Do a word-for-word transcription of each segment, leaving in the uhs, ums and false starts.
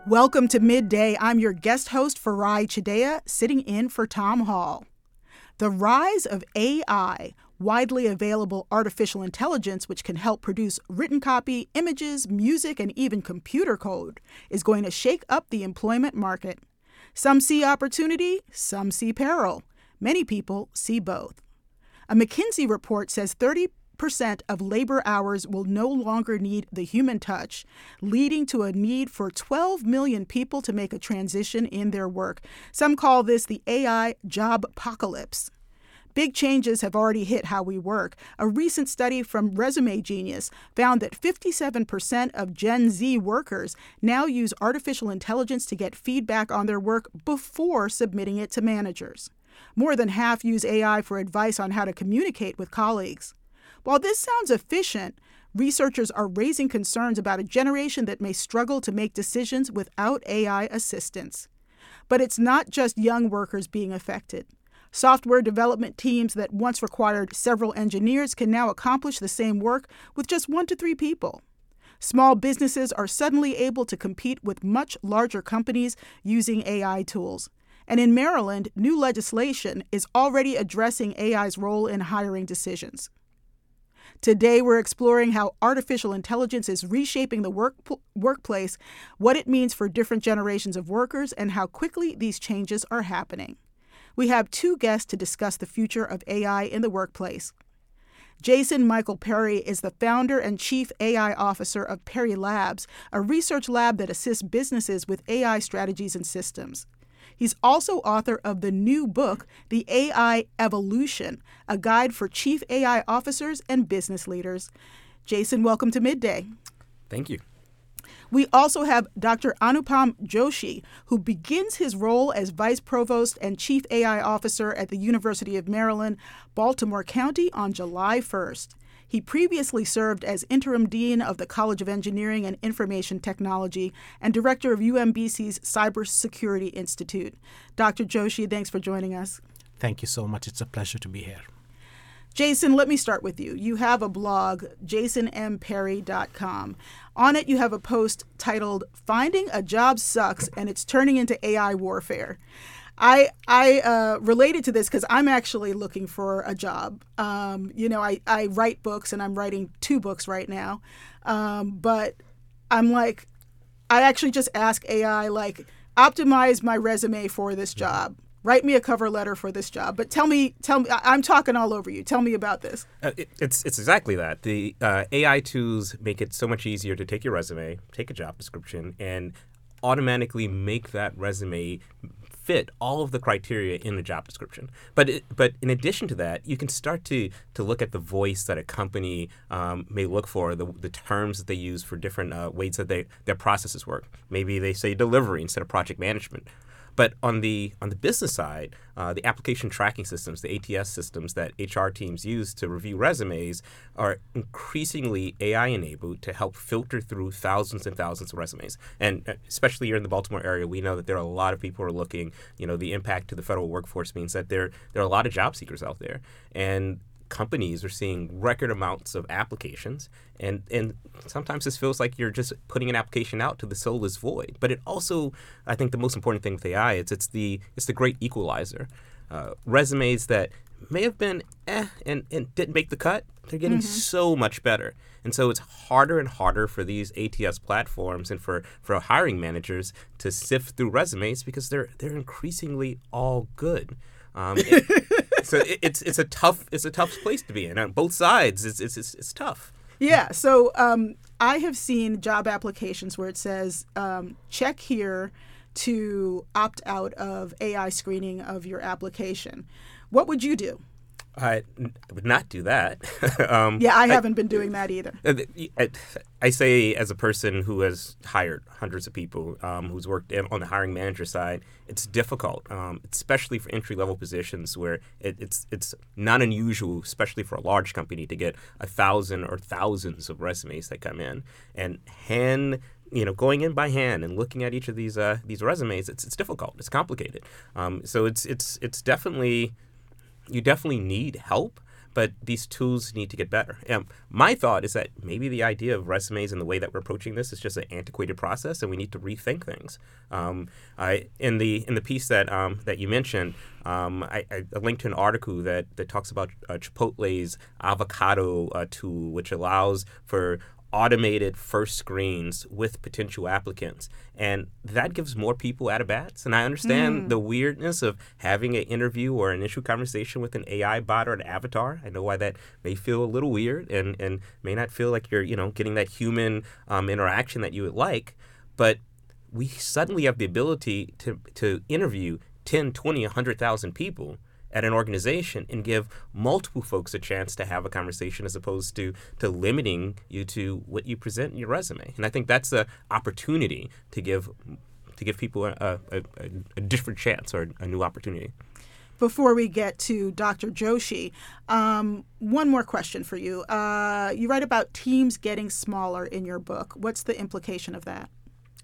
Welcome to Midday. I'm your guest host, Farai Chideya, sitting in for Tom Hall. The rise of A I, widely available artificial intelligence which can help produce written copy, images, music, and even computer code, is going to shake up the employment market. Some see opportunity, some see peril. Many people see both. A McKinsey report says thirty percent of labor hours will no longer need the human touch, leading to a need for twelve million people to make a transition in their work. Some call this the A I job apocalypse. Big changes have already hit how we work. A recent study from Resume Genius found that fifty-seven percent of Gen Z workers now use artificial intelligence to get feedback on their work before submitting it to managers. More than half use A I for advice on how to communicate with colleagues. While this sounds efficient, researchers are raising concerns about a generation that may struggle to make decisions without A I assistance. But it's not just young workers being affected. Software development teams that once required several engineers can now accomplish the same work with just one to three people. Small businesses are suddenly able to compete with much larger companies using A I tools. And in Maryland, new legislation is already addressing A I's role in hiring decisions. Today, we're exploring how artificial intelligence is reshaping the work, workplace, what it means for different generations of workers, and how quickly these changes are happening. We have two guests to discuss the future of A I in the workplace. Jason Michael Perry is the founder and chief A I officer of Perry Labs, a research lab that assists businesses with A I strategies and systems. He's also author of the new book, The A I Evolution, a guide for chief A I officers and business leaders. Jason, welcome to Midday. Thank you. We also have Doctor Anupam Joshi, who begins his role as Vice Provost and Chief A I Officer at the University of Maryland, Baltimore County on July first. He previously served as Interim Dean of the College of Engineering and Information Technology and Director of U M B C's Cybersecurity Institute. Doctor Joshi, thanks for joining us. Thank you so much. It's a pleasure to be here. Jason, let me start with you. You have a blog, jason m perry dot com. On it, you have a post titled, Finding a Job Sucks and It's Turning into A I Warfare. I I uh, related to this because I'm actually looking for a job. Um, you know, I, I write books and I'm writing two books right now. Um, but I'm like, I actually just ask A I, like, optimize my resume for this job. Write me a cover letter for this job. But tell me, tell me, I'm talking all over you. Tell me about this. Uh, it, it's it's exactly that. The uh, A I tools make it so much easier to take your resume, take a job description, and automatically make that resume fit all of the criteria in the job description. But it, but in addition to that, you can start to to look at the voice that a company um, may look for, the the terms that they use for different uh, ways that they their processes work. Maybe they say delivery instead of project management. But on the on the business side, uh, the application tracking systems, the A T S systems that H R teams use to review resumes are increasingly A I-enabled to help filter through thousands and thousands of resumes. And especially here in the Baltimore area, we know that there are a lot of people who are looking. You know, the impact to the federal workforce means that there there are a lot of job seekers out there. And companies are seeing record amounts of applications, and and sometimes this feels like you're just putting an application out to the soulless void. But it also, I think the most important thing with A I is it's the it's the great equalizer. Uh, resumes that may have been eh and, and didn't make the cut, they're getting mm-hmm. so much better. And so it's harder and harder for these A T S platforms and for, for hiring managers to sift through resumes because they're they're increasingly all good. Um, it, so it, it's it's a tough it's a tough place to be in on both sides. It's it's it's, it's tough. Yeah. So um, I have seen job applications where it says um, check here to opt out of A I screening of your application. What would you do? I would not do that. um, yeah, I haven't I, been doing that either. I, I say as a person who has hired hundreds of people, um, who's worked on the hiring manager side, it's difficult, um, especially for entry-level positions where it, it's it's not unusual, especially for a large company, to get a thousand or thousands of resumes that come in. And hand you know, going in by hand and looking at each of these uh, these resumes, it's it's difficult. It's complicated. Um, so it's it's it's definitely you definitely need help, but these tools need to get better. And my thought is that maybe the idea of resumes and the way that we're approaching this is just an antiquated process, and we need to rethink things. Um, I, in the in the piece that um, that you mentioned, um, I, I linked to an article that, that talks about uh, Chipotle's avocado uh, tool, which allows for automated first screens with potential applicants. And that gives more people at bats. And I understand mm. the weirdness of having an interview or initial conversation with an A I bot or an avatar. I know why that may feel a little weird and, and may not feel like you're, you know, getting that human um, interaction that you would like. But we suddenly have the ability to, to interview ten, twenty, one hundred thousand people at an organization and give multiple folks a chance to have a conversation as opposed to to limiting you to what you present in your resume. And I think that's the opportunity to give to give people a, a, a, a different chance or a new opportunity. Before we get to Doctor Joshi, um, one more question for you. Uh, you write about teams getting smaller in your book. What's the implication of that?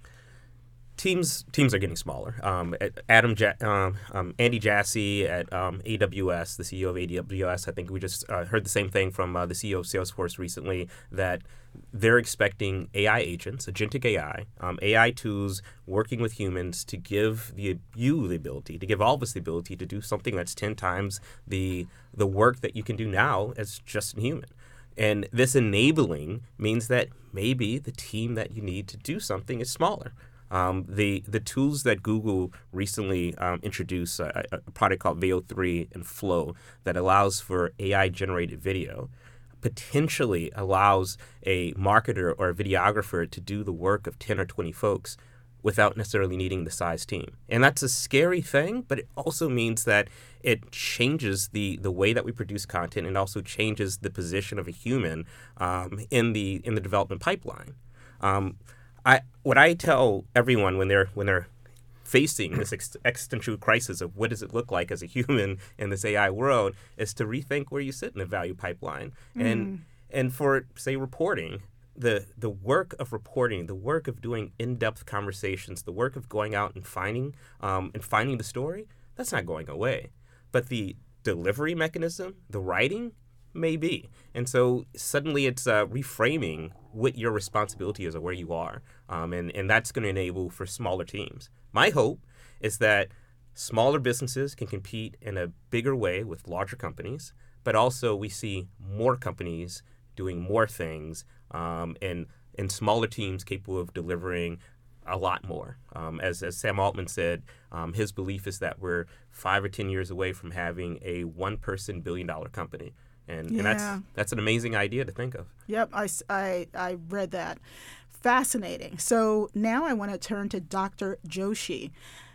Teams teams are getting smaller. Um, Adam ja- um, um, Andy Jassy at um, A W S, the C E O of A W S, I think we just uh, heard the same thing from uh, the C E O of Salesforce recently, that they're expecting A I agents, agentic A I, um, A I tools working with humans to give the you the ability, to give all of us the ability to do something that's ten times the the work that you can do now as just a human. And this enabling means that maybe the team that you need to do something is smaller. Um, the the tools that Google recently um, introduced, uh, a, a product called Veo three and Flow, that allows for A I-generated video, potentially allows a marketer or a videographer to do the work of ten or twenty folks without necessarily needing the size team. And that's a scary thing, but it also means that it changes the, the way that we produce content, and also changes the position of a human um, in the in the development pipeline. Um, I, what I tell everyone when they're when they're facing this ex- existential crisis of what does it look like as a human in this A I world is to rethink where you sit in the value pipeline. Mm. And and for, say, reporting, the the work of reporting, the work of doing in-depth conversations, the work of going out and finding um, and finding the story, that's not going away. But the delivery mechanism, the writing, may be. And so suddenly it's uh, reframing what your responsibility is or where you are. Um, and, and that's going to enable for smaller teams. My hope is that smaller businesses can compete in a bigger way with larger companies, but also we see more companies doing more things um, and, and smaller teams capable of delivering a lot more. Um, as, as Sam Altman said, um, his belief is that we're five or ten years away from having a one-person billion-dollar company. And, yeah. and that's that's an amazing idea to think of. Yep, I, I, I read that. Fascinating. So now I want to turn to Doctor Joshi.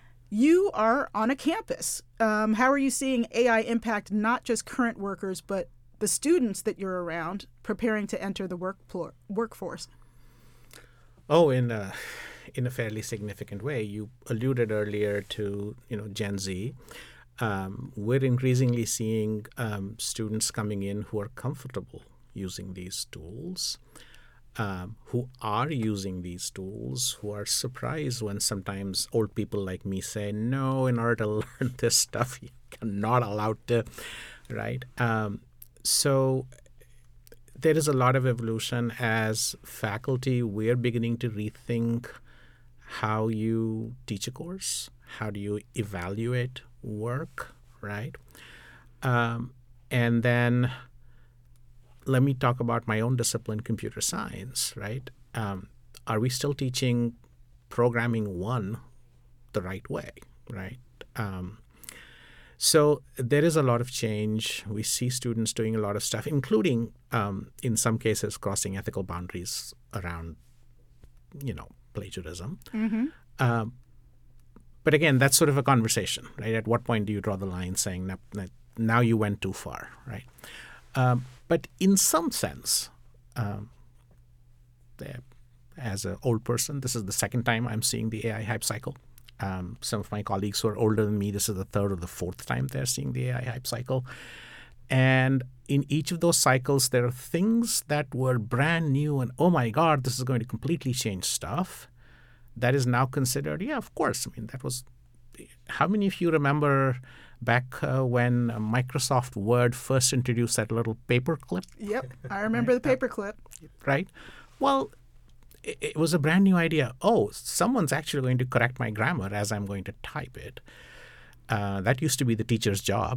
You are on a campus. Um, how are you seeing A I impact not just current workers, but the students that you're around preparing to enter the work pl- workforce? Oh, in a, in a fairly significant way. You alluded earlier to, you know, Gen Z. Um, we're increasingly seeing um, students coming in who are comfortable using these tools, um, who are using these tools, who are surprised when sometimes old people like me say, no, in order to learn this stuff, you're not allowed to, right? Um, so there is a lot of evolution. As faculty, we're beginning to rethink how you teach a course, how do you evaluate work, right? Um, and then let me talk about my own discipline, computer science, right? Um, are we still teaching programming one the right way, right? Um, so there is a lot of change. We see students doing a lot of stuff, including, um, in some cases, crossing ethical boundaries around, you know, plagiarism. Mm-hmm. Um, But again, that's sort of a conversation, right? At what point do you draw the line saying that, that now you went too far, right? Um, but in some sense, um, as an old person, this is the second time I'm seeing the A I hype cycle. Um, some of my colleagues who are older than me, this is the third or the fourth time they're seeing the A I hype cycle. And in each of those cycles, there are things that were brand new and, oh my God, this is going to completely change stuff. That is now considered, yeah, of course. I mean, that was how many of you remember back uh, when Microsoft Word first introduced that little paperclip? Yep, I remember the paperclip. Right? Well, it, it was a brand new idea. Oh, someone's actually going to correct my grammar as I'm going to type it. Uh, that used to be the teacher's job.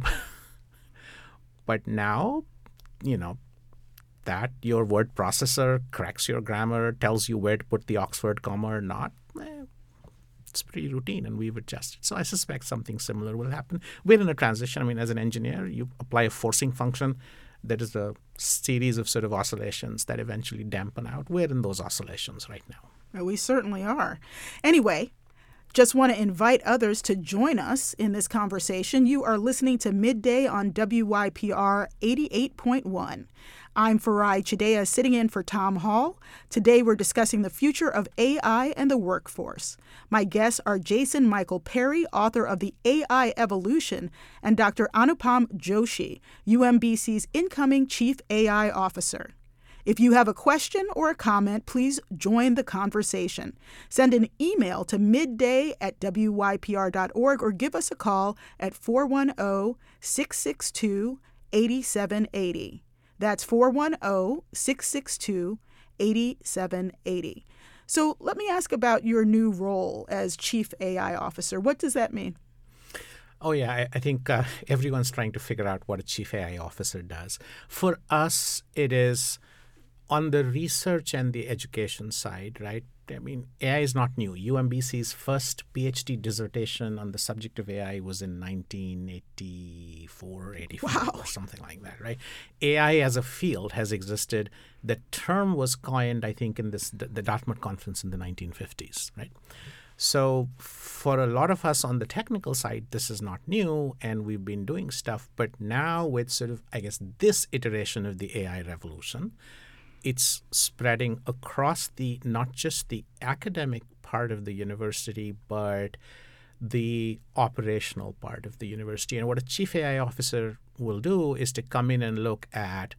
But now, you know, that your word processor corrects your grammar, tells you where to put the Oxford comma or not, eh, it's pretty routine, and we've adjusted. So I suspect something similar will happen. We're in a transition. I mean, as an engineer, you apply a forcing function. That is a series of sort of oscillations that eventually dampen out. We're in those oscillations right now. Well, we certainly are. Anyway, just want to invite others to join us in this conversation. You are listening to Midday on W Y P R eighty-eight point one. I'm Farai Chideya, sitting in for Tom Hall. Today we're discussing the future of A I and the workforce. My guests are Jason Michael Perry, author of The A I Evolution, and Doctor Anupam Joshi, U M B C's incoming Chief A I Officer. If you have a question or a comment, please join the conversation. Send an email to midday at w y p r dot org or give us a call at four one zero, six six two, eight seven eight zero. That's four one zero, six six two, eight seven eight zero. So let me ask about your new role as Chief A I Officer. What does that mean? Oh, yeah. I, I think uh, everyone's trying to figure out what a Chief A I Officer does. For us, it is on the research and the education side, right? I mean, A I is not new. U M B C's first PhD dissertation on the subject of A I was in nineteen eighty-four, eighty-five, wow. or something like that, right? A I as a field has existed. The term was coined, I think, in this the, the Dartmouth Conference in the nineteen fifties, right? So for a lot of us on the technical side, this is not new, and we've been doing stuff. But now with sort of, I guess, this iteration of the A I revolution, it's spreading across the not just the academic part of the university, but the operational part of the university. And what a Chief A I Officer will do is to come in and look at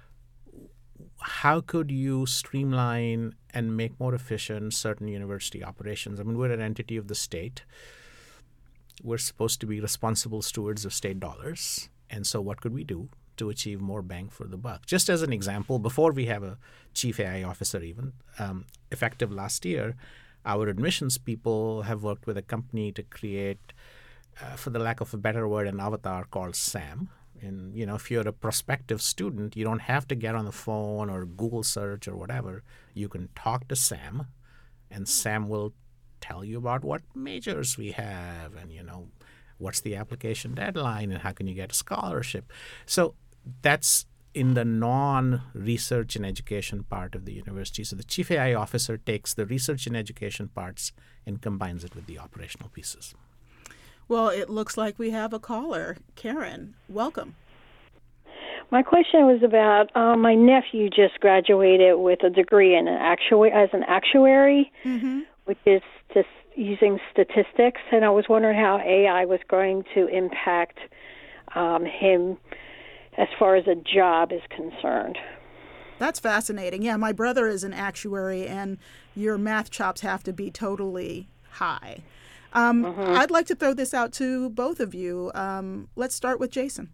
how could you streamline and make more efficient certain university operations. I mean, we're an entity of the state. We're supposed to be responsible stewards of state dollars. And so what could we do to achieve more bang for the buck? Just as an example, before we have a Chief A I Officer even, um, effective last year, our admissions people have worked with a company to create, uh, for the lack of a better word, an avatar called SAM. And, you know, if you're a prospective student, you don't have to get on the phone or Google search or whatever. You can talk to SAM, and SAM will tell you about what majors we have and, you know, what's the application deadline and how can you get a scholarship. So that's in the non-research and education part of the university. So the Chief A I Officer takes the research and education parts and combines it with the operational pieces. Well, it looks like we have a caller. Karen, welcome. My question was about uh, my nephew just graduated with a degree in an actua- as an actuary, mm-hmm. which is just using statistics, and I was wondering how A I was going to impact um, him as far as a job is concerned. That's fascinating. Yeah, my brother is an actuary, and your math chops have to be totally high. Um, mm-hmm. I'd like to throw this out to both of you. Um, let's start with Jason.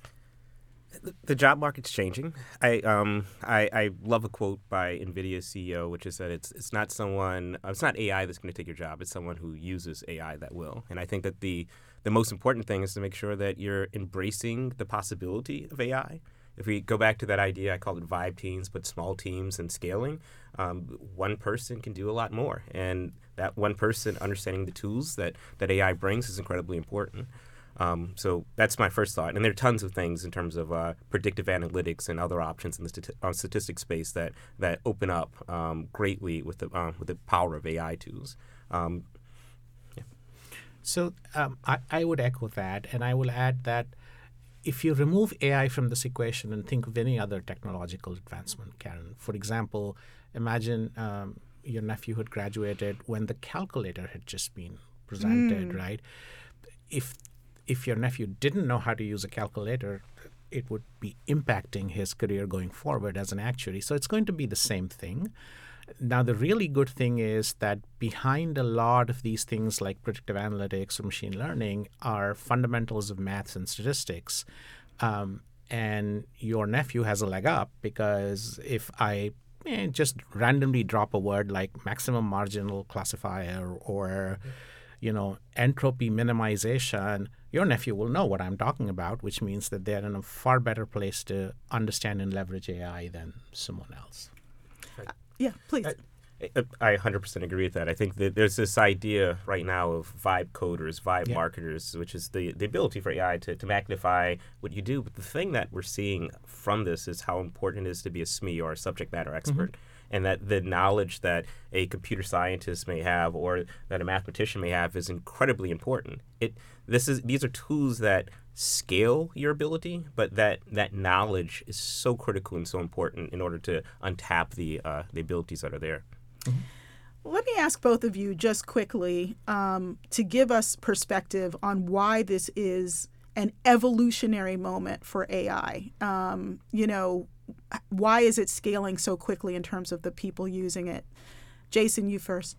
The job market's changing. I um I, I love a quote by NVIDIA's C E O, which is that it's it's not someone uh, it's not A I that's going to take your job. It's someone who uses A I that will. And I think that the the most important thing is to make sure that you're embracing the possibility of A I. If we go back to that idea, I call it vibe teams, but small teams and scaling, um, one person can do a lot more. And that one person understanding the tools that, that A I brings is incredibly important. Um, so that's my first thought. And there are tons of things in terms of uh, predictive analytics and other options in the stati- uh, statistics space that, that open up um, greatly with the uh, with the power of A I tools. Um, yeah. So um, I, I would echo that, and I will add that if you remove A I from this equation and think of any other technological advancement, Karen, for example, imagine um, your nephew had graduated when the calculator had just been presented, mm. right? If if your nephew didn't know how to use a calculator, it would be impacting his career going forward as an actuary. So it's going to be the same thing. Now, the really good thing is that behind a lot of these things like predictive analytics or machine learning are fundamentals of maths and statistics. Um, and your nephew has a leg up because if I eh, just randomly drop a word like maximum marginal classifier or, you know, entropy minimization, your nephew will know what I'm talking about, which means that they're in a far better place to understand and leverage A I than someone else. Yeah, please. I, I one hundred percent agree with that. I think that there's this idea right now of vibe coders, vibe Yeah. marketers, which is the, the ability for A I to, to magnify what you do. But the thing that we're seeing from this is how important it is to be a S M E or a subject matter expert. Mm-hmm. And that the knowledge that a computer scientist may have or that a mathematician may have is incredibly important. It this is these are tools that scale your ability, but that, that knowledge is so critical and so important in order to untap the uh, the abilities that are there. Mm-hmm. Let me ask both of you just quickly um, to give us perspective on why this is an evolutionary moment for A I. Um, you know, why is it scaling so quickly in terms of the people using it? Jason, you first.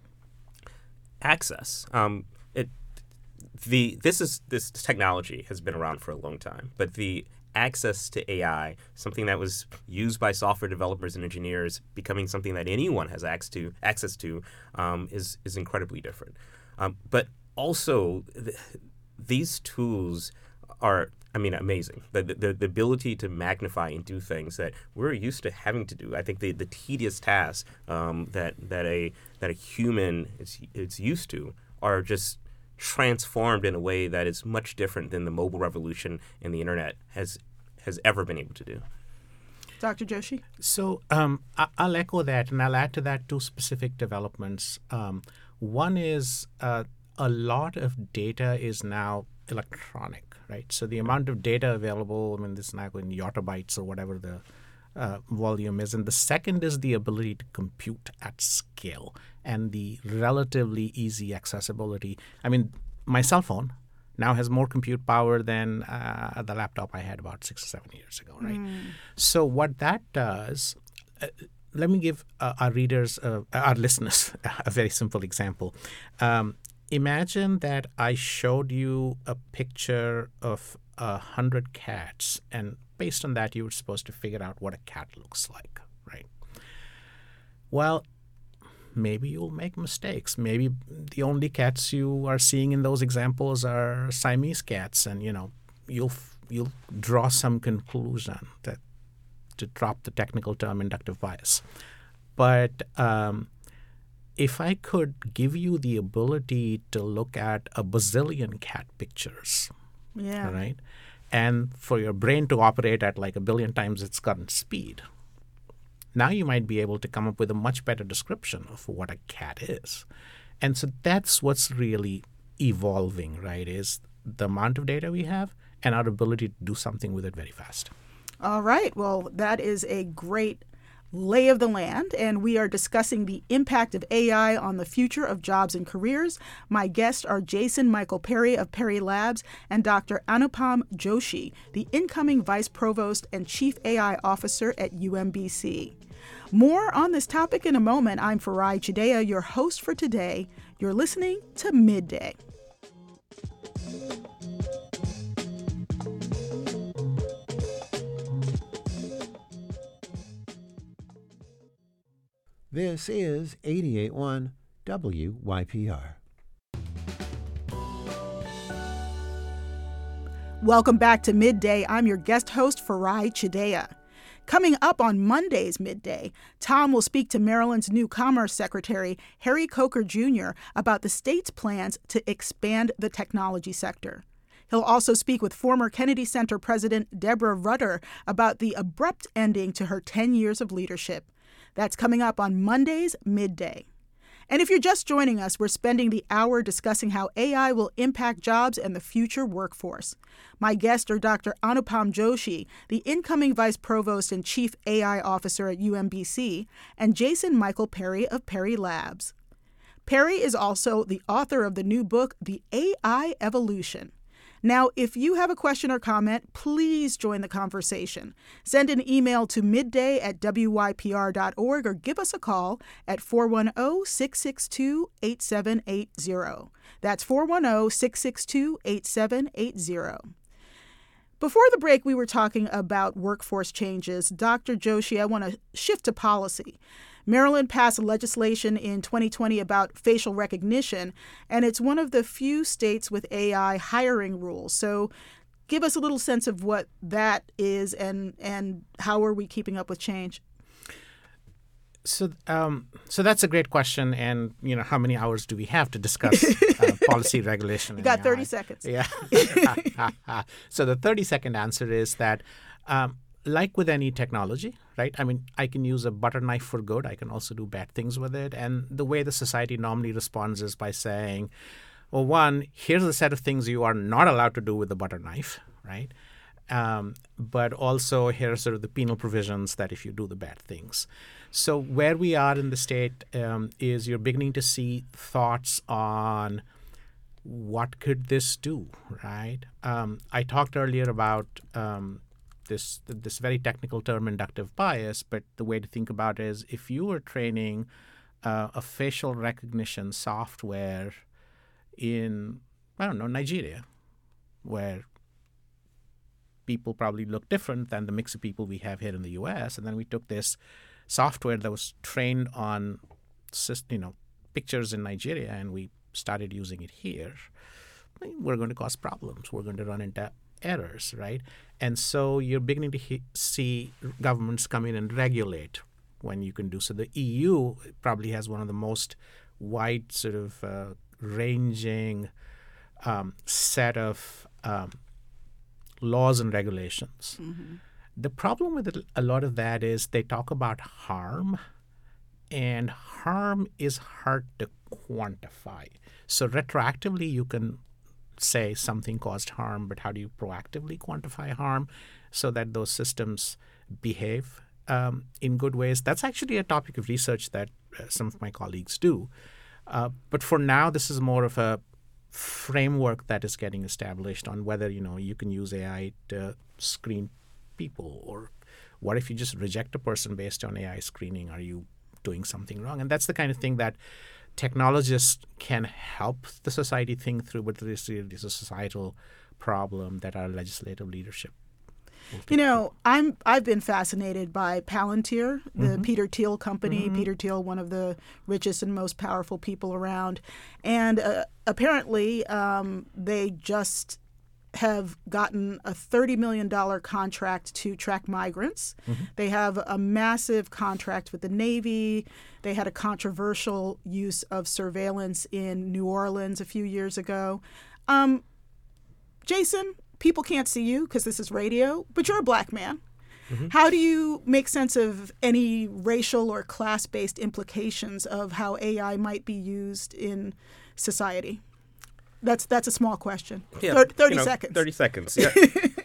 Access. Um, it the this is this technology has been around for a long time, but the access to A I, something that was used by software developers and engineers, becoming something that anyone has access to, access to, um, is is incredibly different. Um, but also, th- these tools are, I mean, amazing. The, the the ability to magnify and do things that we're used to having to do. I think the, the tedious tasks um, that that a that a human is is used to are just transformed in a way that is much different than the mobile revolution and the internet has has ever been able to do. Doctor Joshi? So um, I- I'll echo that, and I'll add to that two specific developments. Um, one is uh, a lot of data is now electronic, right? So the amount of data available, I mean, this is now in yottabytes or whatever the uh, volume is. And the second is the ability to compute at scale and the relatively easy accessibility. I mean, my cell phone now has more compute power than uh, the laptop I had about six or seven years ago, right? Mm. So what that does, uh, let me give uh, our readers, uh, our listeners, a very simple example. Um, imagine that I showed you a picture of a hundred cats, and based on that, you were supposed to figure out what a cat looks like, right? Well, maybe you'll make mistakes. Maybe the only cats you are seeing in those examples are Siamese cats, and you know you'll you'll draw some conclusion that, to drop the technical term, inductive bias. But um, if I could give you the ability to look at a bazillion cat pictures, yeah, right, and for your brain to operate at like a billion times its current speed, now you might be able to come up with a much better description of what a cat is. And so that's what's really evolving, right, is the amount of data we have and our ability to do something with it very fast. All right. Well, that is a great lay of the land, and we are discussing the impact of A I on the future of jobs and careers. My guests are Jason Michael Perry of Perry Labs and Doctor Anupam Joshi, the incoming Vice Provost and Chief A I Officer at U M B C. More on this topic in a moment. I'm Farai Chideya, your host for today. You're listening to Midday. This is eighty-eight point one W Y P R. Welcome back to Midday. I'm your guest host, Farai Chideya. Coming up on Monday's Midday, Tom will speak to Maryland's new Commerce Secretary, Harry Coker Junior, about the state's plans to expand the technology sector. He'll also speak with former Kennedy Center President Deborah Rutter about the abrupt ending to her ten years of leadership. That's coming up on Monday's Midday. And if you're just joining us, we're spending the hour discussing how A I will impact jobs and the future workforce. My guests are Doctor Anupam Joshi, the incoming Vice Provost and Chief A I Officer at U M B C, and Jason Michael Perry of Perry Labs. Perry is also the author of the new book, The A I Evolution. Now, if you have a question or comment, please join the conversation. Send an email to midday at w y p r dot org or give us a call at four one zero, six six two, eight seven eight zero. That's four one zero, six six two, eight seven eight zero. Before the break, we were talking about workforce changes. Doctor Joshi, I want to shift to policy. Maryland passed legislation in twenty twenty about facial recognition, and it's one of the few states with A I hiring rules. So give us a little sense of what that is and, and how are we keeping up with change? So, um, so that's a great question, and you know, how many hours do we have to discuss uh, policy regulation? You got A I? thirty seconds. Yeah. So the thirty second answer is that, um, like with any technology, right? I mean, I can use a butter knife for good. I can also do bad things with it. And the way the society normally responds is by saying, well, one, here's a set of things you are not allowed to do with the butter knife, right? Um, but also here are sort of the penal provisions that if you do the bad things. So where we are in the state um, is you're beginning to see thoughts on what could this do, right? Um, I talked earlier about um, this this very technical term, inductive bias, but the way to think about it is if you were training uh, a facial recognition software in, I don't know, Nigeria, where people probably look different than the mix of people we have here in the U S, and then we took this software that was trained on, you know, pictures in Nigeria, and we started using it here, we're going to cause problems. We're going to run into errors, right? And so you're beginning to he- see governments come in and regulate when you can do so. The E U probably has one of the most wide sort of uh, ranging um, set of um, laws and regulations. Mm-hmm. The problem with it, a lot of that is they talk about harm, and harm is hard to quantify. So retroactively, you can say something caused harm, but how do you proactively quantify harm so that those systems behave um, in good ways? That's actually a topic of research that uh, some of my colleagues do. Uh, but for now, this is more of a framework that is getting established on whether, you know, you can use A I to screen people, or what if you just reject a person based on A I screening? Are you doing something wrong? And that's the kind of thing that technologists can help the society think through, but this is a societal problem that our legislative leadership will think You know, through. I'm I've been fascinated by Palantir, the Mm-hmm. Peter Thiel company. Mm-hmm. Peter Thiel, one of the richest and most powerful people around, and uh, apparently um, they just have gotten a thirty million dollars contract to track migrants. Mm-hmm. They have a massive contract with the Navy. They had a controversial use of surveillance in New Orleans a few years ago. Um, Jason, people can't see you because this is radio, but you're a black man. Mm-hmm. How do you make sense of any racial or class-based implications of how A I might be used in society? That's that's a small question. Yeah, Thir- thirty you know, seconds. Thirty seconds. Yeah.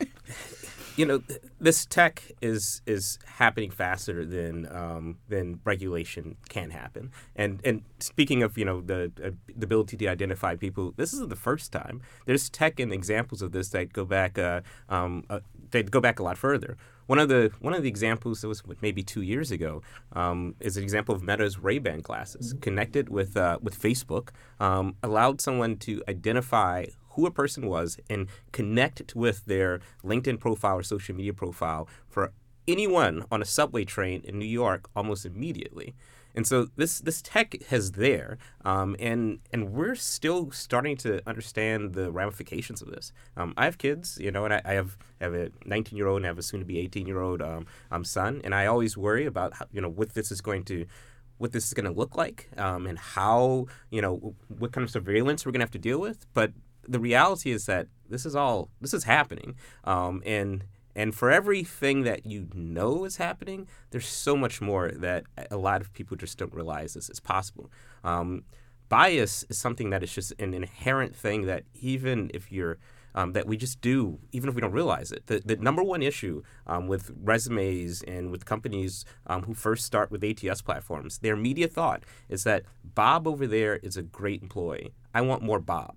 You know, th- this tech is is happening faster than um, than regulation can happen. And and speaking of, you know, the uh, the ability to identify people, this isn't the first time. There's tech and examples of this that go back uh, um, uh, that go back a lot further. One of the one of the examples that was maybe two years ago um, is an example of Meta's Ray-Ban glasses connected with uh, with Facebook, um, allowed someone to identify who a person was and connect with their LinkedIn profile or social media profile for anyone on a subway train in New York almost immediately. And so this this tech is there, um, and and we're still starting to understand the ramifications of this. Um, I have kids, you know, and I, I have I have a nineteen-year-old and I have a soon-to-be eighteen-year-old um, um, son, and I always worry about how, you know, what this is going to what this is going to look like, um, and how, you know, what kind of surveillance we're going to have to deal with. But the reality is that this is all this is happening, um, and. And for everything that you know is happening, there's so much more that a lot of people just don't realize is, is possible. Um, bias is something that is just an inherent thing that even if you're um, that we just do, even if we don't realize it. The, the number one issue um, with resumes and with companies um, who first start with A T S platforms, their immediate thought is that Bob over there is a great employee. I want more Bobs.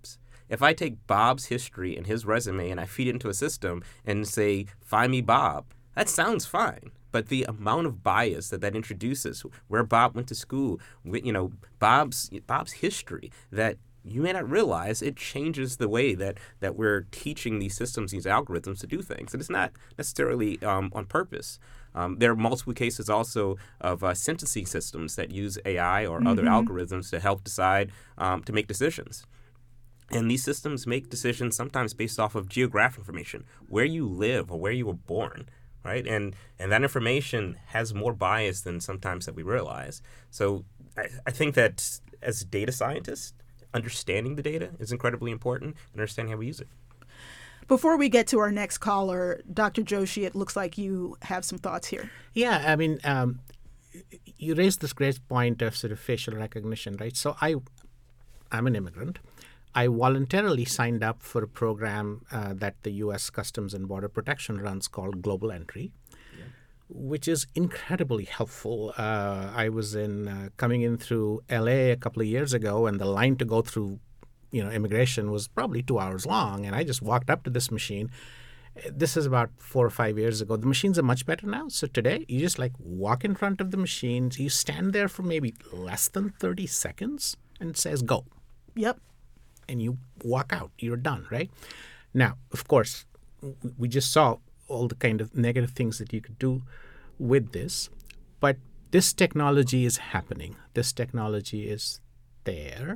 If I take Bob's history and his resume and I feed it into a system and say, find me Bob, that sounds fine. But the amount of bias that that introduces, where Bob went to school, you know, Bob's Bob's history, that you may not realize it changes the way that, that we're teaching these systems, these algorithms to do things. And it's not necessarily um, on purpose. Um, there are multiple cases also of uh, sentencing systems that use A I or mm-hmm. other algorithms to help decide, um, to make decisions. And these systems make decisions sometimes based off of geographic information, where you live or where you were born. Right, and and that information has more bias than sometimes that we realize. So I, I think that as data scientists, understanding the data is incredibly important, and understanding how we use it. Before we get to our next caller, Doctor Joshi, it looks like you have some thoughts here. Yeah, I mean, um, you raised this great point of sort of facial recognition, right? So I, I'm an immigrant. I voluntarily signed up for a program uh, that the U S Customs and Border Protection runs called Global Entry, yeah. which is incredibly helpful. Uh, I was in uh, coming in through L A a couple of years ago, and the line to go through, you know, immigration was probably two hours long, and I just walked up to this machine. This is about four or five years ago. The machines are much better now. So today, you just like walk in front of the machines. You stand there for maybe less than thirty seconds, and it says go. Yep. And you walk out. You're done, right? Now, of course, we just saw all the kind of negative things that you could do with this. But this technology is happening. This technology is there.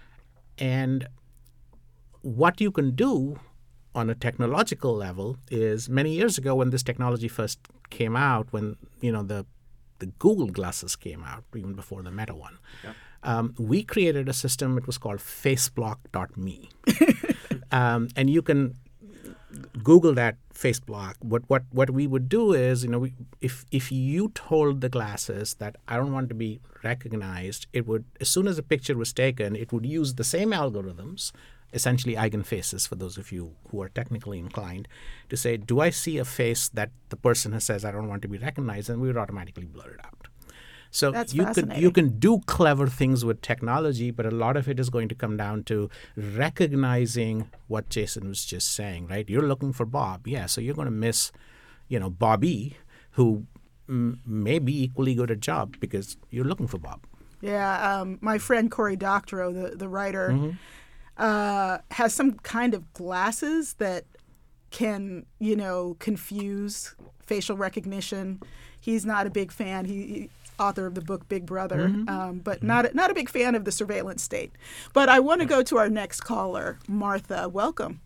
And what you can do on a technological level is many years ago when this technology first came out, when, you know, the, the Google glasses came out, even before the Meta one. Yeah. Um, we created a system. It was called faceblock dot me. um, and you can Google that faceblock. What what what we would do is, you know, we, if if you told the glasses that I don't want to be recognized, it would, as soon as a picture was taken, it would use the same algorithms, essentially eigenfaces for those of you who are technically inclined, to say, do I see a face that the person who says I don't want to be recognized, and we would automatically blur it out. So That's you can you can do clever things with technology, but a lot of it is going to come down to recognizing what Jason was just saying, right? You're looking for Bob, yeah. So you're going to miss, you know, Bobby, who m- may be equally good at job because you're looking for Bob. Yeah, um, my friend Cory Doctorow, the the writer, mm-hmm. uh, has some kind of glasses that can, you know, confuse facial recognition. He's not a big fan. He. he author of the book Big Brother, mm-hmm. um, but mm-hmm. not a, not a big fan of the surveillance state. But I want to go to our next caller, Martha. Welcome.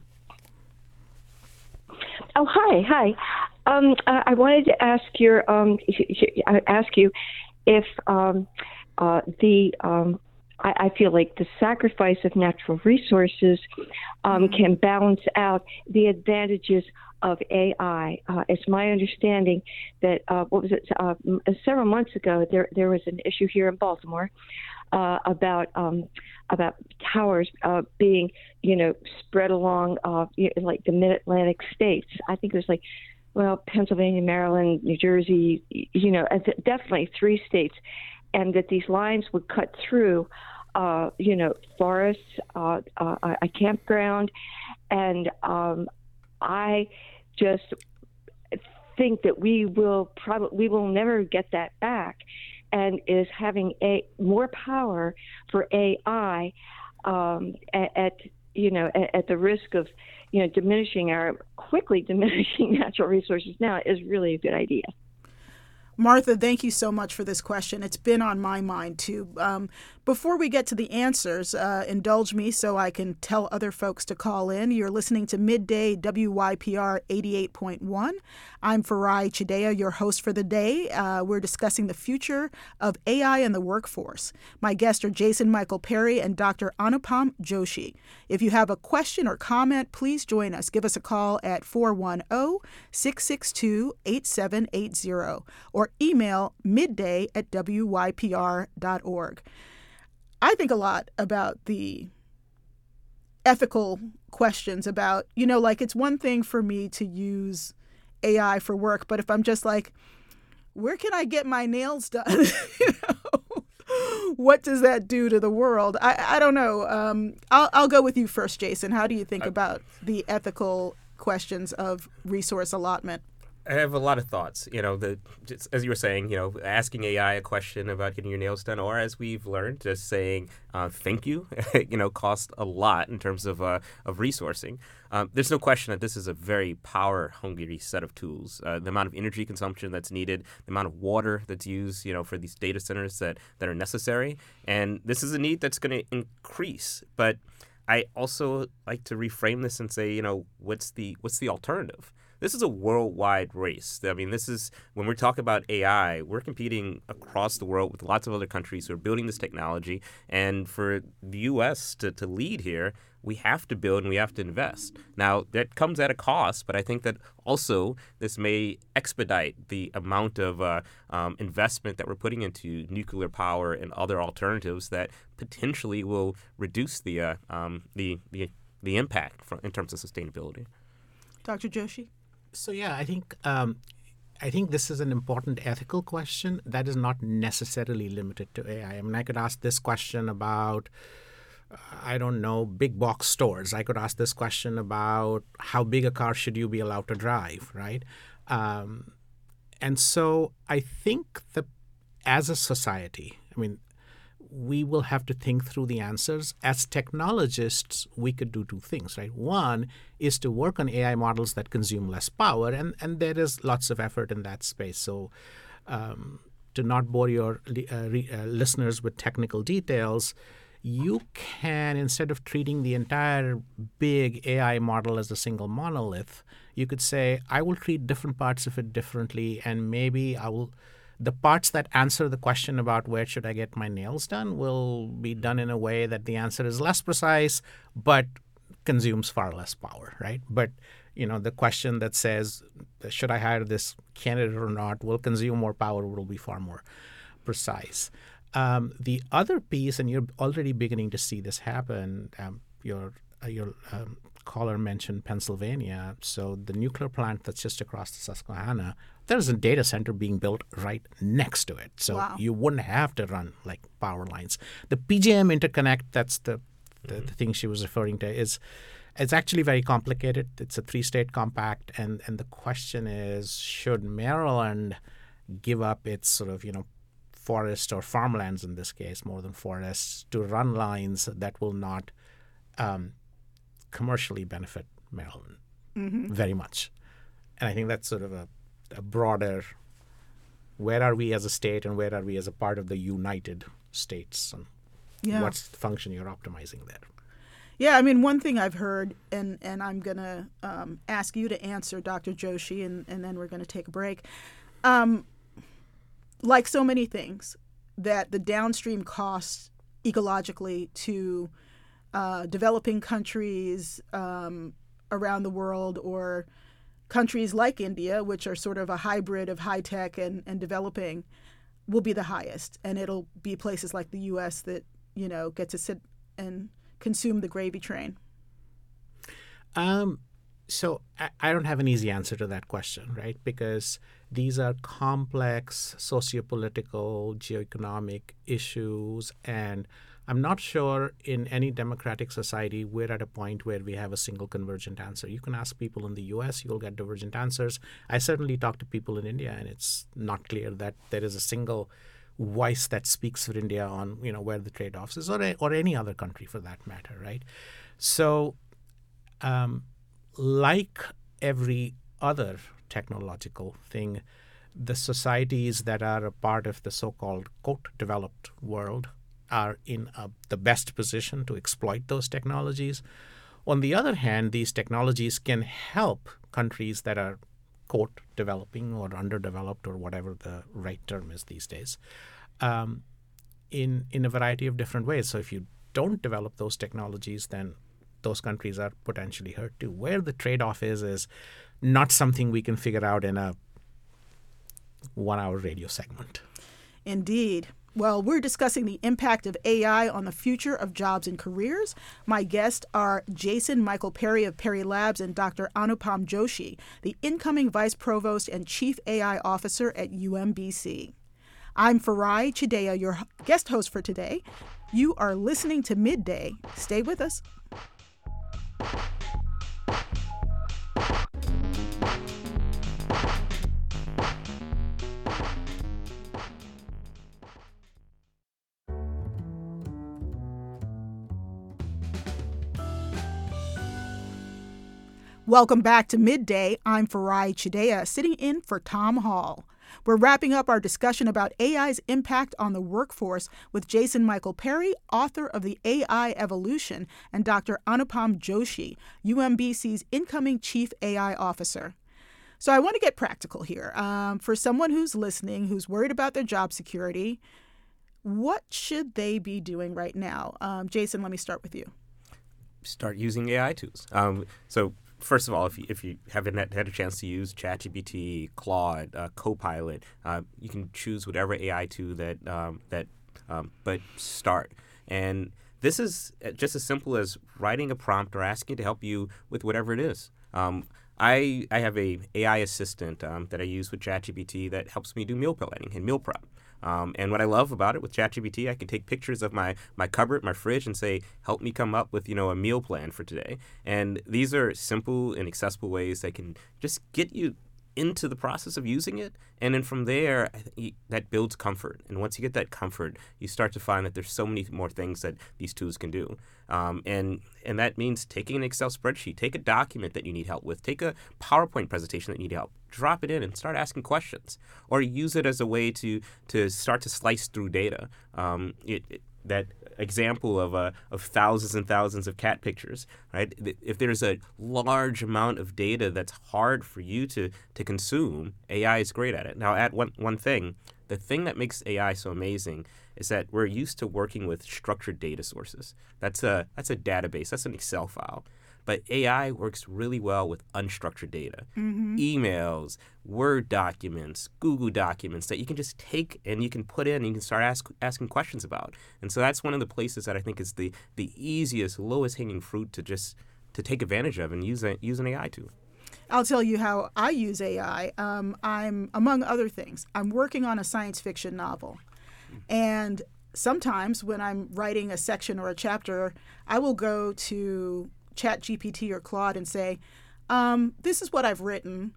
Oh, hi, hi. Um, I, I wanted to ask your um, ask you if um, uh, the um, I, I feel like the sacrifice of natural resources um, mm-hmm. can balance out the advantages of A I. Uh, it's my understanding that uh, what was it? Uh, several months ago, there there was an issue here in Baltimore uh, about um, about towers uh, being, you know, spread along uh, like the Mid-Atlantic states. I think it was like, well, Pennsylvania, Maryland, New Jersey. You know, definitely three states, and that these lines would cut through, uh, you know, forests, uh, uh, a campground, and um, I just think that we will probably we will never get that back, and is having a more power for A I um, at, at you know at, at the risk of you know diminishing our quickly diminishing natural resources now is really a good idea. Martha, thank you so much for this question. It's been on my mind, too. Um, before we get to the answers, uh, indulge me so I can tell other folks to call in. You're listening to Midday W Y P R eighty-eight point one. I'm Farai Chideya, your host for the day. Uh, we're discussing the future of A I in the workforce. My guests are Jason Michael Perry and Doctor Anupam Joshi. If you have a question or comment, please join us. Give us a call at four one zero, six six two, eight seven eight zero or email midday at w y p r dot org. I think a lot about the ethical questions about, you know, like it's one thing for me to use A I for work, but if I'm just like, where can I get my nails done? you know? what does that do to the world? I, I don't know. Um, I'll, I'll go with you first, Jason. How do you think about the ethical questions of resource allotment? I have a lot of thoughts. You know, the just, as you were saying, you know, asking A I a question about getting your nails done, or as we've learned, just saying uh, thank you, you know, costs a lot in terms of uh, of resourcing. Um, there's no question that this is a very power-hungry set of tools. Uh, the amount of energy consumption that's needed, the amount of water that's used, you know, for these data centers that, that are necessary, and this is a need that's going to increase. But I also like to reframe this and say, you know, what's the what's the alternative? This is a worldwide race. I mean, this is, when we talk about A I, we're competing across the world with lots of other countries who are building this technology. And for the U S to, to lead here, we have to build and we have to invest. Now, that comes at a cost, but I think that also this may expedite the amount of uh, um, investment that we're putting into nuclear power and other alternatives that potentially will reduce the uh, um, the, the the impact from, in terms of sustainability. Doctor Joshi? So yeah, I think um, I think this is an important ethical question that is not necessarily limited to A I. I mean, I could ask this question about, uh, I don't know, big box stores. I could ask this question about how big a car should you be allowed to drive, right? Um, and so I think that as a society, I mean, we will have to think through the answers. As technologists, we could do two things, right? One is to work on A I models that consume less power, and, and there is lots of effort in that space. So um, to not bore your uh, re, uh, listeners with technical details, you can, instead of treating the entire big A I model as a single monolith, you could say, I will treat different parts of it differently, and maybe I will... The parts that answer the question about where should I get my nails done will be done in a way that the answer is less precise, but consumes far less power, right? But, you know, the question that says, should I hire this candidate or not, will consume more power, will be far more precise. Um, the other piece, and you're already beginning to see this happen, um, your, uh, your um, caller mentioned Pennsylvania. So the nuclear plant that's just across the Susquehanna, there's a data center being built right next to it. So wow. You wouldn't have to run like power lines. The P J M interconnect, that's the, the, mm-hmm. the thing she was referring to, is it's actually very complicated. It's a three-state compact. And, and the question is, should Maryland give up its sort of, you know, forest or farmlands in this case, more than forests, to run lines that will not um, commercially benefit Maryland mm-hmm. very much. And I think that's sort of a, a broader, where are we as a state and where are we as a part of the United States, and yeah. what's the function you're optimizing there? Yeah, I mean, one thing I've heard, and, and I'm going to um, ask you to answer, Doctor Joshi, and, and then we're going to take a break. Um, like so many things, that the downstream costs ecologically to uh, developing countries um, around the world, or countries like India, which are sort of a hybrid of high tech and, and developing, will be the highest. And it'll be places like the U S that, you know, get to sit and consume the gravy train. Um, so I, I don't have an easy answer to that question, right? Because these are complex sociopolitical, geoeconomic issues, and I'm not sure in any democratic society we're at a point where we have a single convergent answer. You can ask people in the U S, you'll get divergent answers. I certainly talk to people in India, and it's not clear that there is a single voice that speaks for India on, you know, where the trade-offs is, or, or any other country for that matter, right? So um, like every other technological thing, the societies that are a part of the so-called, quote, developed world are in a, the best position to exploit those technologies. On the other hand, these technologies can help countries that are, quote, developing or underdeveloped, or whatever the right term is these days, um, in, in a variety of different ways. So if you don't develop those technologies, then those countries are potentially hurt too. Where the trade-off is, is not something we can figure out in a one-hour radio segment. Indeed. Well, we're discussing the impact of A I on the future of jobs and careers. My guests are Jason Michael Perry of Perry Labs and Doctor Anupam Joshi, the incoming Vice Provost and Chief A I Officer at U M B C. I'm Farai Chideya, your guest host for today. You are listening to Midday. Stay with us. Welcome back to Midday. I'm Farai Chideya, sitting in for Tom Hall. We're wrapping up our discussion about A I's impact on the workforce with Jason Michael Perry, author of The A I Evolution, and Doctor Anupam Joshi, U M B C's incoming Chief A I Officer. So I want to get practical here. Um, for someone who's listening, who's worried about their job security, what should they be doing right now? Um, Jason, let me start with you. Start using A I tools. Um, so First of all, if you, if you haven't had a chance to use ChatGPT, Claude, uh, Copilot, uh, you can choose whatever A I tool that um, that. Um, but start, and this is just as simple as writing a prompt or asking to help you with whatever it is. Um, I I have a AI assistant um, that I use with ChatGPT that helps me do meal planning and meal prep. Um, and what I love about it with ChatGPT, I can take pictures of my, my cupboard, my fridge, and say, help me come up with, you know, a meal plan for today. And these are simple and accessible ways that can just get you into the process of using it. And then from there, I think that builds comfort. And once you get that comfort, you start to find that there's so many more things that these tools can do. Um, and and that means taking an Excel spreadsheet, take a document that you need help with, take a PowerPoint presentation that you need help, drop it in and start asking questions, or use it as a way to to start to slice through data. Um, it, it, that example of uh, of thousands and thousands of cat pictures, right? If there's a large amount of data that's hard for you to to consume, A I is great at it. Now, add one one thing. The thing that makes A I so amazing is that we're used to working with structured data sources. That's a that's a database. That's an Excel file. But A I works really well with unstructured data, mm-hmm. emails, Word documents, Google documents that you can just take and you can put in and you can start ask, asking questions about. And so that's one of the places that I think is the, the easiest, lowest hanging fruit to just to take advantage of and use, a, use an A I tool. I'll tell you how I use A I. Um, I'm, among other things, I'm working on a science fiction novel. And sometimes when I'm writing a section or a chapter, I will go to ChatGPT or Claude and say, um, this is what I've written.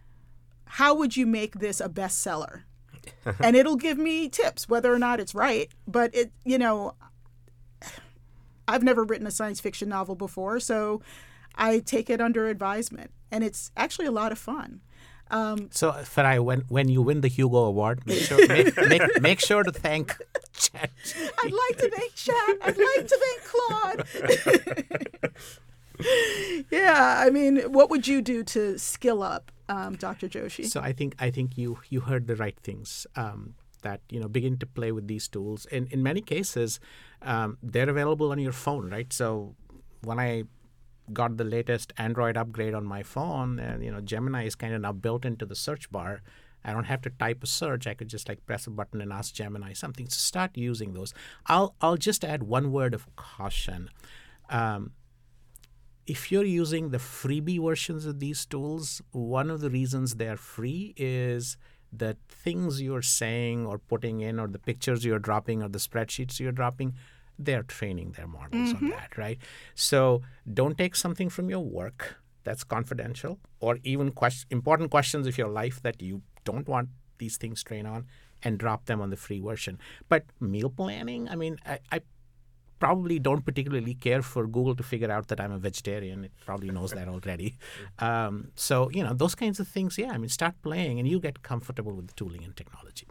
How would you make this a bestseller? And it'll give me tips, whether or not it's right. But, it, you know, I've never written a science fiction novel before, so I take it under advisement. And it's actually a lot of fun. Um, so, Farai, when when you win the Hugo Award, make sure make, make, make sure to thank Chat. I'd like to thank Chat. I'd like to thank Claude. Yeah, I mean, what would you do to skill up, um, Doctor Joshi? So I think I think you you heard the right things. Um, that you know begin to play with these tools, and in many cases, um, they're available on your phone, right? So when I got the latest Android upgrade on my phone, and you know Gemini is kind of now built into the search bar. I don't have to type a search. I could just like press a button and ask Gemini something. So start using those. I'll I'll just add one word of caution. Um, if you're using the freebie versions of these tools, one of the reasons they're free is the things you're saying or putting in, or the pictures you're dropping, or the spreadsheets you're dropping, they're training their models mm-hmm. on that, right? So don't take something from your work that's confidential, or even quest- important questions of your life that you don't want these things trained on, and drop them on the free version. But meal planning, I mean, I, I probably don't particularly care for Google to figure out that I'm a vegetarian. It probably knows that already. Um, so, you know, those kinds of things, yeah, I mean, start playing and you get comfortable with the tooling and technology.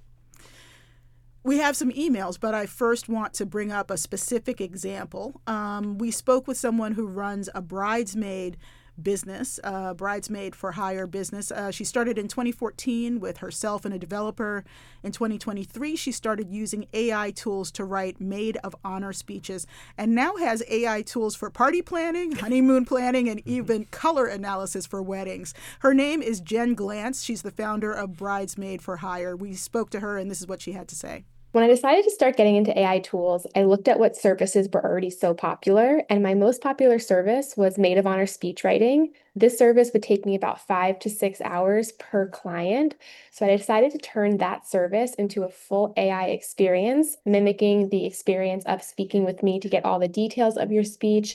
We have some emails, but I first want to bring up a specific example. Um, we spoke with someone who runs a bridesmaid business, uh, bridesmaid for hire business. Uh, she started in twenty fourteen with herself and a developer. In twenty twenty-three, she started using A I tools to write maid of honor speeches, and now has A I tools for party planning, honeymoon planning, and even color analysis for weddings. Her name is Jen Glantz. She's the founder of Bridesmaid for Hire. We spoke to her, and this is what she had to say. When I decided to start getting into A I tools, I looked at what services were already so popular, and my most popular service was Maid of Honor speech writing. This service would take me about five to six hours per client. So I decided to turn that service into a full A I experience, mimicking the experience of speaking with me to get all the details of your speech.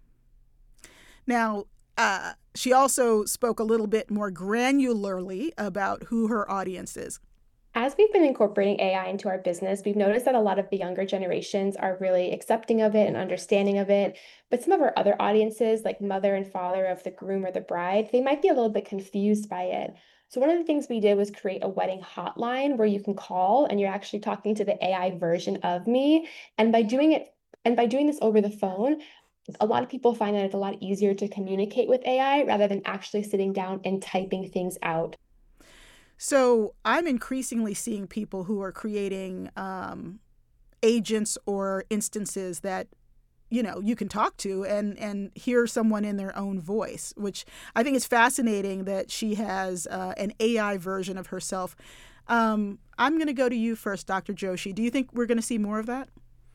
Now, uh, she also spoke a little bit more granularly about who her audience is. As we've been incorporating A I into our business, we've noticed that a lot of the younger generations are really accepting of it and understanding of it. But some of our other audiences, like mother and father of the groom or the bride, they might be a little bit confused by it. So one of the things we did was create a wedding hotline where you can call and you're actually talking to the A I version of me. And by doing it, and by doing this over the phone, a lot of people find that it's a lot easier to communicate with A I rather than actually sitting down and typing things out. So I'm increasingly seeing people who are creating um, agents or instances that, you know, you can talk to and, and hear someone in their own voice, which I think is fascinating that she has uh, an A I version of herself. Um, I'm going to go to you first, Doctor Joshi. Do you think we're going to see more of that?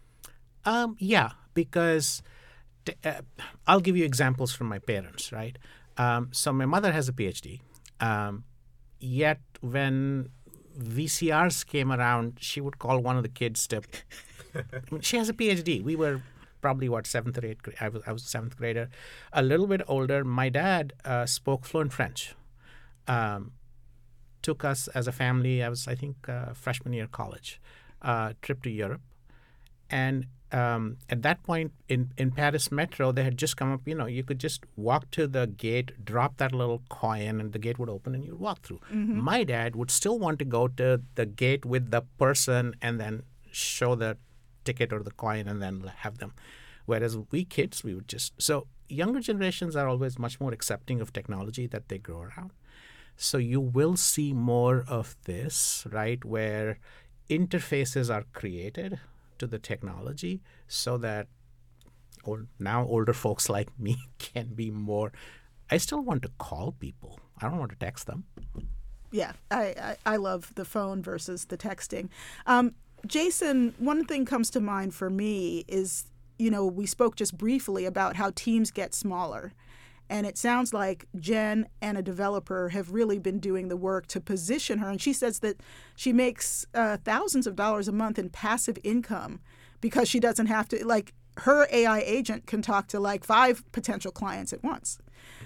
Um, yeah, because t- uh, I'll give you examples from my parents, right? Um, so my mother has a P H D. Um, Yet when V C Rs came around, she would call one of the kids to. I mean, she has a P H D. We were probably what seventh or eighth grade. I was I was a seventh grader, a little bit older. My dad uh, spoke fluent French. Um, took us as a family. I was I think uh, freshman year college, uh, trip to Europe, and um, at that point in, in Paris Metro, they had just come up, you know, you could just walk to the gate, drop that little coin, and the gate would open and you'd walk through. Mm-hmm. My dad would still want to go to the gate with the person and then show the ticket or the coin and then have them. Whereas we kids, we would just... So younger generations are always much more accepting of technology that they grow around. So you will see more of this, right, where interfaces are created to the technology so that old, now older folks like me can be more. I still want to call people. I don't want to text them. Yeah, I, I, I love the phone versus the texting. Um, Jason, one thing comes to mind for me is, you know, we spoke just briefly about how teams get smaller. And it sounds like Jen and a developer have really been doing the work to position her. And she says that she makes uh, thousands of dollars a month in passive income because she doesn't have to, like, her A I agent can talk to like five potential clients at once.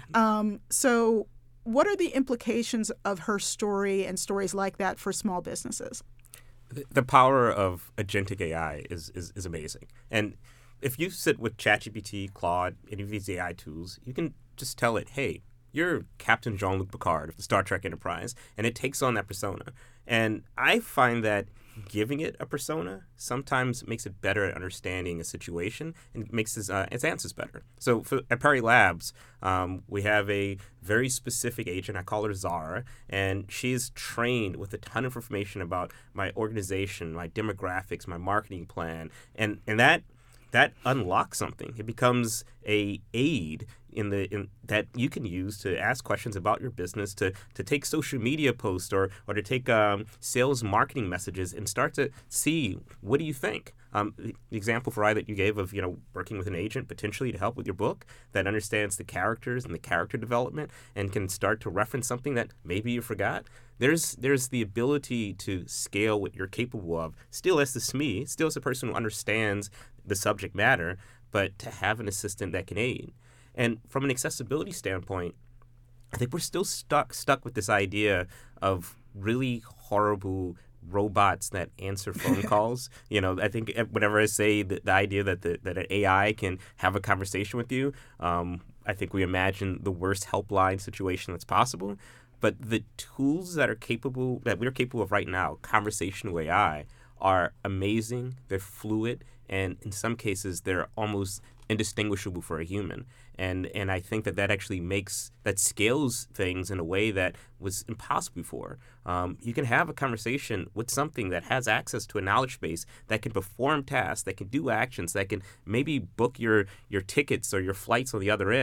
Um, so what are the implications of her story and stories like that for small businesses? The power of agentic A I is, is, is amazing. And if you sit with ChatGPT, Claude, any of these A I tools, you can just tell it, hey, you're Captain Jean-Luc Picard of the Star Trek Enterprise, and it takes on that persona. And I find that giving it a persona sometimes makes it better at understanding a situation and makes its, uh, its answers better. So for, at Perry Labs, um, we have a very specific agent. I call her Zara, and she's trained with a ton of information about my organization, my demographics, my marketing plan, and, and that that unlocks something. It becomes a aid in the in, that you can use to ask questions about your business, to to take social media posts or or to take um, sales marketing messages and start to see, what do you think? Um, the example, Farai, that you gave of, you know, working with an agent potentially to help with your book that understands the characters and the character development and can start to reference something that maybe you forgot. There's there's the ability to scale what you're capable of, still as the S M E, still as a person who understands the subject matter, but to have an assistant that can aid. And from an accessibility standpoint, I think we're still stuck stuck with this idea of really horrible robots that answer phone calls. You know, I think whenever I say the, the idea that the, that an A I can have a conversation with you, um, I think we imagine the worst helpline situation that's possible. But the tools that are capable, that we're capable of right now, conversational A I, are amazing. They're fluid, and in some cases, they're almost indistinguishable for a human. And and I think that that actually makes, that scales things in a way that was impossible before. Um, you can have a conversation with something that has access to a knowledge base, that can perform tasks, that can do actions, that can maybe book your, your tickets or your flights on the other end.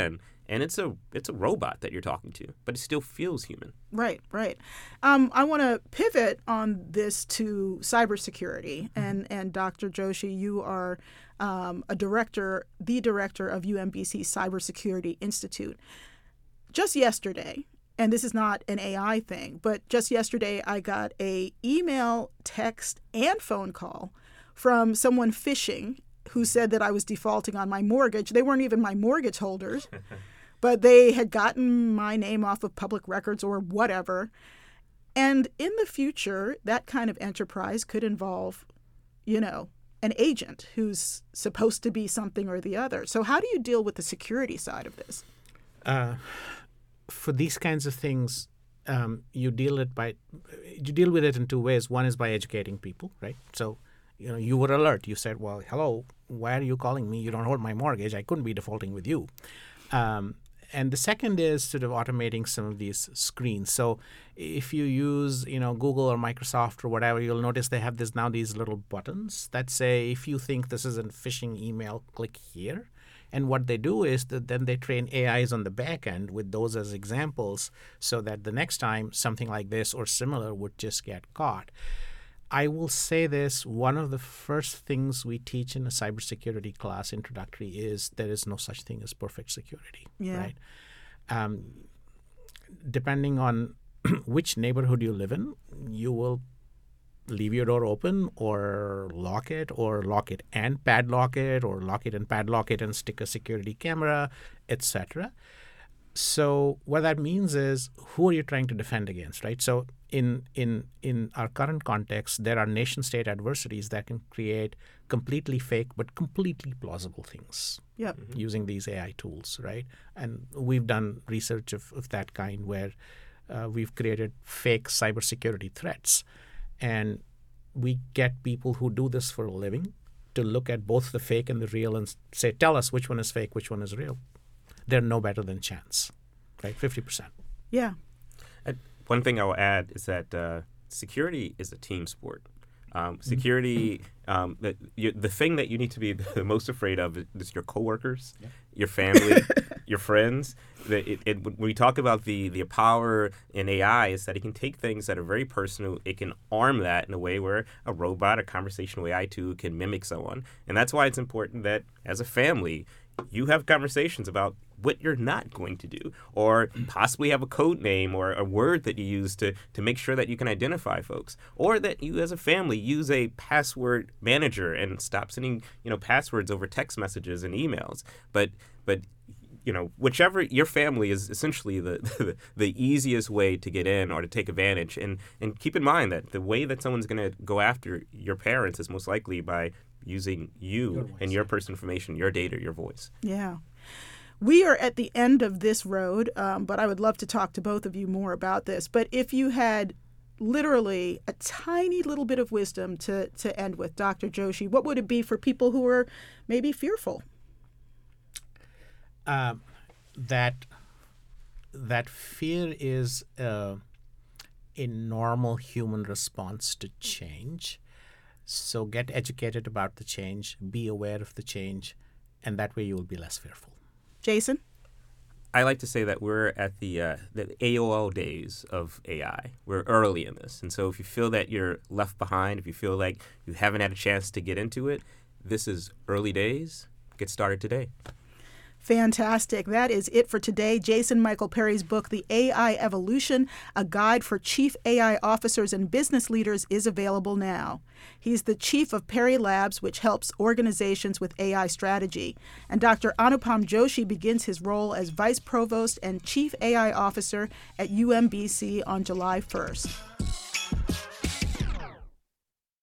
and it's a it's a robot that you're talking to, but it still feels human. Right, right. Um, I want to pivot on this to cybersecurity, mm-hmm. and and Doctor Joshi, you are um, a director, the director of U M B C Cybersecurity Institute. Just yesterday, and this is not an A I thing, but just yesterday I got a email, text, and phone call from someone phishing who said that I was defaulting on my mortgage. They weren't even my mortgage holders, but they had gotten my name off of public records or whatever. And in the future, that kind of enterprise could involve, you know, an agent who's supposed to be something or the other. So how do you deal with the security side of this? Uh, for these kinds of things, um, you deal it by you deal with it in two ways. One is by educating people, right? So, you know, you were alert. You said, well, hello, why are you calling me? You don't hold my mortgage. I couldn't be defaulting with you. Um, and the second is sort of automating some of these screens. So if you use, you know, Google or Microsoft or whatever, you'll notice they have this now these little buttons that say, if you think this is a phishing email, click here. And what they do is that then they train A Is on the back end with those as examples so that the next time something like this or similar would just get caught. I will say this, one of the first things we teach in a cybersecurity class introductory is there is no such thing as perfect security, yeah. right? Um, depending on which neighborhood you live in, you will leave your door open or lock it or lock it and padlock it or lock it and padlock it and stick a security camera, et cetera. So what that means is, who are you trying to defend against, right? So in in in our current context, there are nation-state adversaries that can create completely fake but completely plausible things yep. mm-hmm. using these A I tools, right? And we've done research of, of that kind where uh, we've created fake cybersecurity threats. And we get people who do this for a living to look at both the fake and the real and say, tell us which one is fake, which one is real. They're no better than chance, right? fifty percent. Yeah. And one thing I will add is that uh, security is a team sport. Um, security, um, the, you, the thing that you need to be the most afraid of is your coworkers, yeah. your family, your friends. The, it, it, when we talk about the, the power in A I is that it can take things that are very personal. It can arm that in a way where a robot, a conversational A I tool can mimic someone. And that's why it's important that as a family, you have conversations about what you're not going to do, or possibly have a code name or a word that you use to, to make sure that you can identify folks, or that you as a family use a password manager and stop sending, you know, passwords over text messages and emails. But, but you know, whichever, your family is essentially the, the the easiest way to get in or to take advantage. And, and keep in mind that the way that someone's going to go after your parents is most likely by using you and your personal information, your data, your voice. Yeah. We are at the end of this road, um, but I would love to talk to both of you more about this. But if you had literally a tiny little bit of wisdom to, to end with, Doctor Joshi, what would it be for people who are maybe fearful? Uh, that that fear is uh, a normal human response to change. So get educated about the change, be aware of the change, and that way you will be less fearful. Jason? I like to say that we're at the uh, the A O L days of A I. We're early in this. And so if you feel that you're left behind, if you feel like you haven't had a chance to get into it, this is early days. Get started today. Fantastic. That is it for today. Jason Michael Perry's book, The A I Evolution, A Guide for Chief A I Officers and Business Leaders, is available now. He's the chief of Perry Labs, which helps organizations with A I strategy. And Doctor Anupam Joshi begins his role as Vice Provost and Chief A I Officer at U M B C on July first.